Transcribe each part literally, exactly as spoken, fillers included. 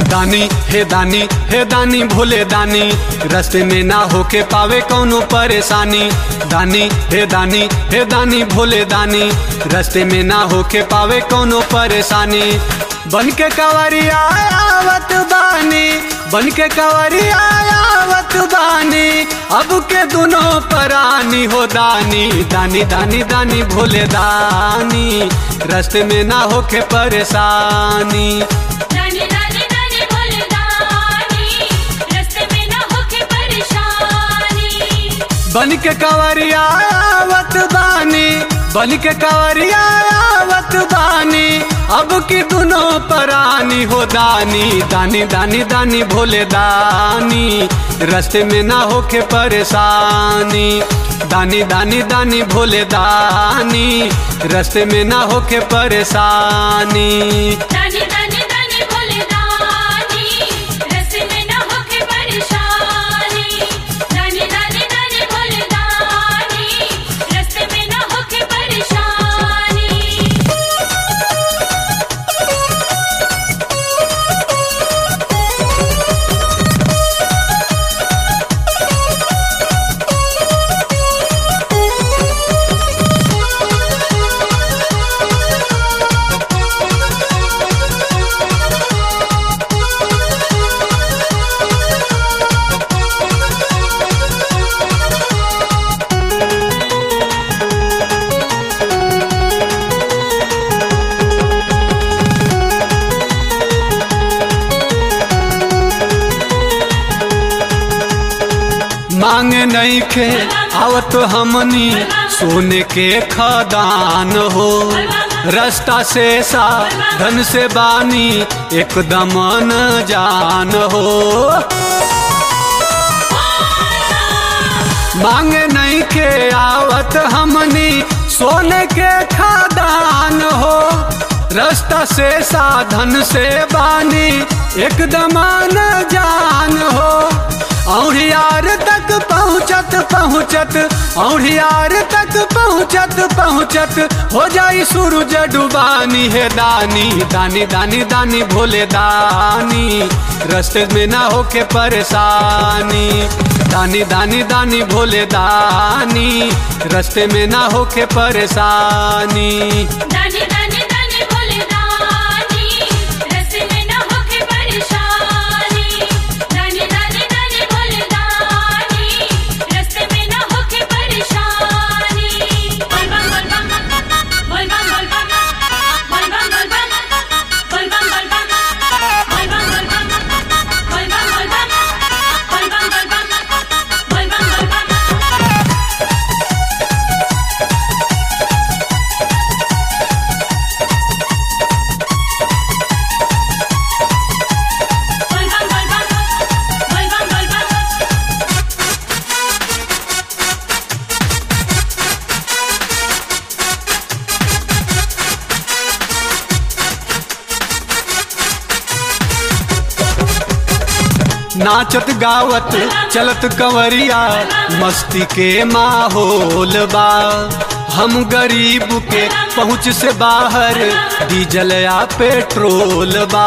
दानी हे दानी हे दानी भोले दानी, रास्ते में ना होके पावे कौनो परेशानी। दानी हे दानी हे दानी भोले दानी, रास्ते में ना होके पावे कौनो परेशानी। बन के कंवरिया आवत बानी, बन के कंवरिया आवत बानी, अब के दोनों परानी हो दानी। दानी दानी दानी भोले दानी, रास्ते में ना होके परेशानी। दानी दानी दानी भोले दानी, रास्ते में ना होके परेशानी। बन के कंवरिया आवत बानी, बन के कंवरिया आवत बानी, अब की दोनों परानी हो दानी। दानी दानी दानी भोले दानी, रास्ते में ना होके परेशानी। दानी दानी दानी भोले दानी, रास्ते में ना होके परेशानी। दानी दानी दानी भोले दानी, रास्ते में ना होके परेशानी। दानी दानी दानी भोले दानी, रास्ते में ना होके परेशानी। मांग नहीं खे आवत हमनी सोने के खदान हो, रास्ता से सा धन से बानी एकदम न जान हो। मांग नहीं के आवत हमनी सोने के खदान हो, रास्ता से साधन से बानी एकदम न जान हो। औढ़ियार तक पहुँचत पहुँचत, औढ़ियार तक पहुँचत पहुँचत, हो जाई सूरज डुबानी है दानी। दानी दानी दानी भोले दानी, रास्ते में ना होके परेशानी। दानी दानी दानी भोले दानी, रास्ते में ना होके परेशानी। दानी दानी दानी भोले दानी, रास्ते में ना होके परेशानी। दानी दानी दानी भोले दानी, रास्ते में ना होके परेशानी। बोल बम बोल बम, बोल बम बोल बम, बोल बम बोल बम, बोल बम बोल बम, बोल बम बोल बम, बोल बम बोल बम, बोल बम बोल बम, बोल बम बोल बम। बोल बम बोल बम, बोल बम बोल बम। नाचत गावत चलत कंवरिया, मस्ती के माहौल बा। हम गरीब के पहुँच से बाहर, डीजल या पेट्रोल बा।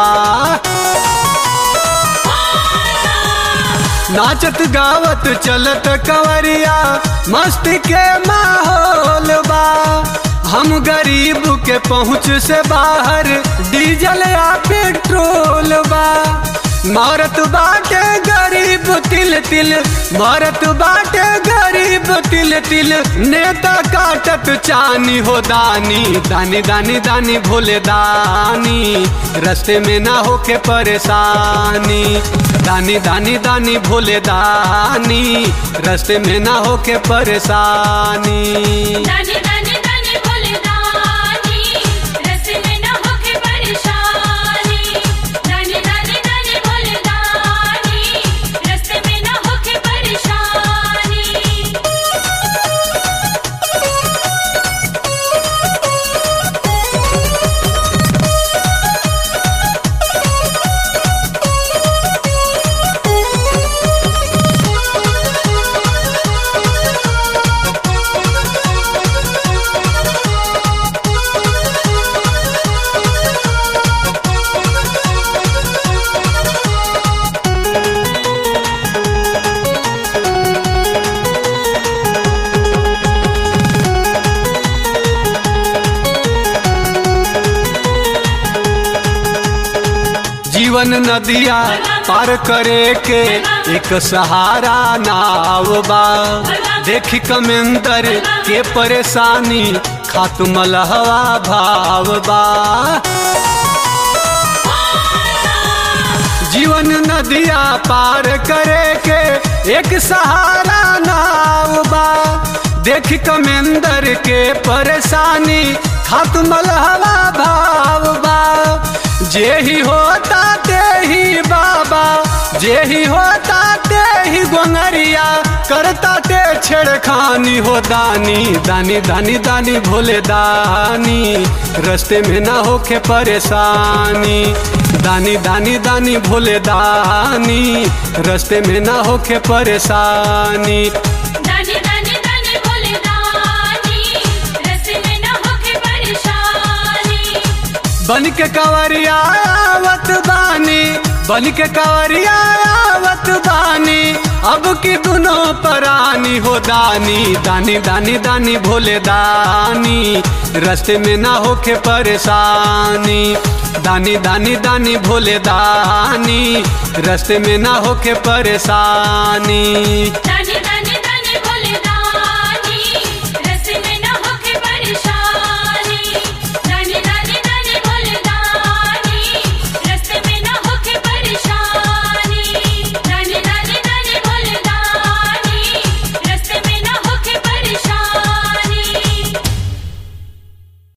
नाचत गावत चलत कंवरिया, मस्ती के माहौल बा। हम गरीब के पहुँच से बाहर, डीजल या पेट्रोल बा। मारत बाटे गरीब तिल तिल, मारत बाटे गरीब तिल तिल, नेता काटत चानी हो दानी। दानी दानी दानी भोले दानी, रास्ते में ना होके परेशानी। दानी दानी दानी भोले दानी, रास्ते में ना होके परेशानी। दानी दानी दानी भोले दानी, रास्ते में ना होके परेशानी। दानी दानी दानी भोले दानी, रास्ते में ना होके परेशानी। जीवन नदिया पार करे के एक सहारा नाव बा। देखी कमेंदर के परेशानी खातुम लहवा भाव बा। जीवन नदिया पार करे के एक सहारा नाव बा। देखी कमेंदर के परेशानी खातुम लहवा भाव बा। जे ही होता ते ही बाबा, जे ही होता ते ही गोंगरिया, करता ते छेड़खानी हो दानी दानी दानी दानी भोले दानी, रास्ते में ना होके परेशानी। दानी दानी दानी भोले दानी, रास्ते में ना होके परेशानी। दानी दानी दानी भोले दानी, रास्ते में ना होके परेशानी। बन के कंवरिया आवत बानी, बन के कंवरिया आवत बानी, अब की दोनों परानी हो दानी दानी दानी दानी भोले दानी, रास्ते में ना होके परेशानी। दानी दानी दानी भोले दानी, रास्ते में ना होके परेशानी। दानी